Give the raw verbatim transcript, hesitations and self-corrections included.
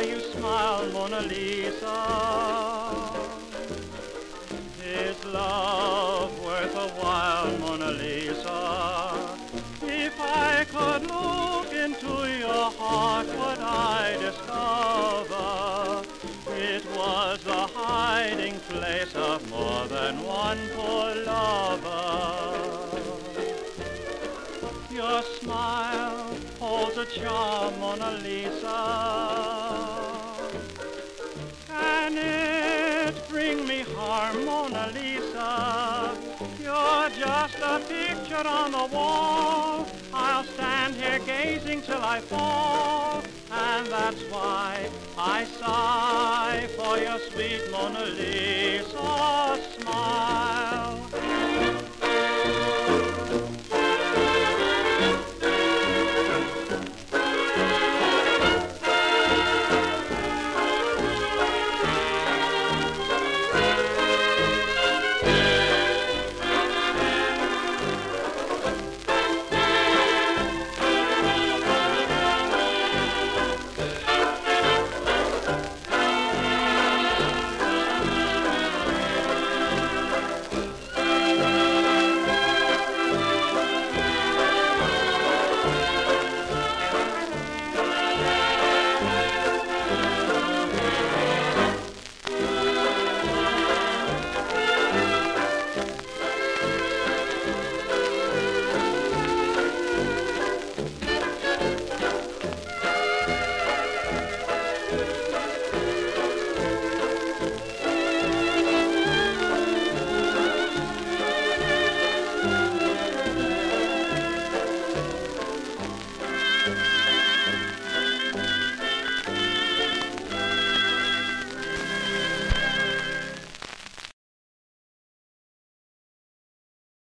you smile, Mona Lisa. Is love worth a while, Mona Lisa? If I could look into your heart, would I discover it was the hiding place of more than one poor lover? Your smile holds a charm, Mona Lisa. Can it bring me harm, Mona Lisa? You're just a picture on the wall. I'll stand here gazing till I fall, and that's why I sigh for your sweet Mona Lisa smile.